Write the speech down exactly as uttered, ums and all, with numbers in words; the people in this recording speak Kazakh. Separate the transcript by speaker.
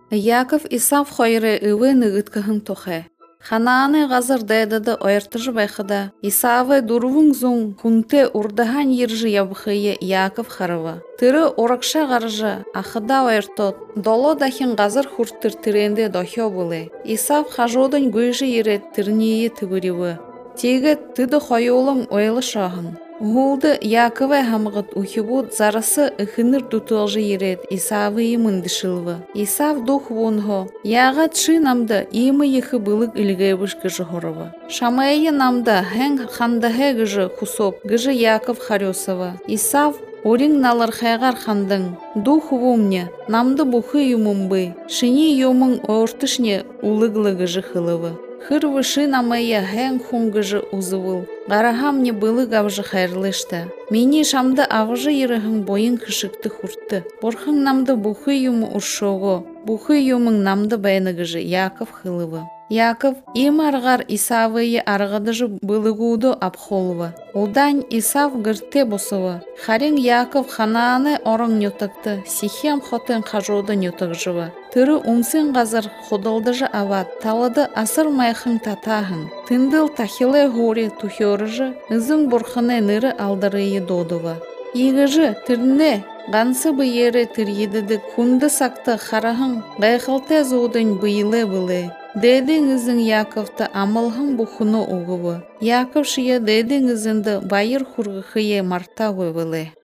Speaker 1: Яков Исав хойре ывы ныгыткахын тохе. Ханааны газар дайдады ойыртыжы байқыда. Исавы дурвың зун хунте урдахан ержі ябықые Яков харыва. Тыры оракша гаржы ахыда ойыртот. Доло дахин газар хурттыр тиренде дохё былы. Исав хажодын гөйжі ерет тирнее тыбыревы. Теге тыды хойолым ойлы шағын. Гулды Яковы хамғыт ухибуд зарасы ыхыныр дутылжы ерет Исавы имын дышылвы. Исав дух вунго. Яға тши намды имы ехы былык илгейбыш гыжы хорова. Шамайы намда хэн хандахэ гыжы хусоп гыжы Яков харёсова. Исав орин налар хайгар хандың. Дух вумне намды бухы юмумбы. Шини юмың ортышне улыглы гыжы хылывы. Хырвы шинамая хэн хунгыжы узывыл. Гарахамне былы гавжы хайрлышты. Мені шамды авжы еріхің бойын кышыкты хуртты. Борхың намды бухы юмы уршоғы. Бухы юмың намды байныгыжы Яков хылывы. Яков им арғар Исавые арғадыжы былыгуды апхолывы. Удан Исав гырте босывы. Харин Яков ханааны орын нютыкты. Сихем хотын хажоды нютыкжывы. Тыры умсын газар ходылдыжы ават. Талыды асыр майхын татахын. Тындыл тахилы горе тухёрыжы. Үзің борхыны ныры алдырые додывы. Игыжы тірне Гансы бүйері тіргедіді күнді сақты харахың ғайқылты зудың бүйілі білі. Дедіңіздің Яковты амылхың бұхыны ұғывы. Яков шия дедіңізінді байыр хұрғықые марта өвілі.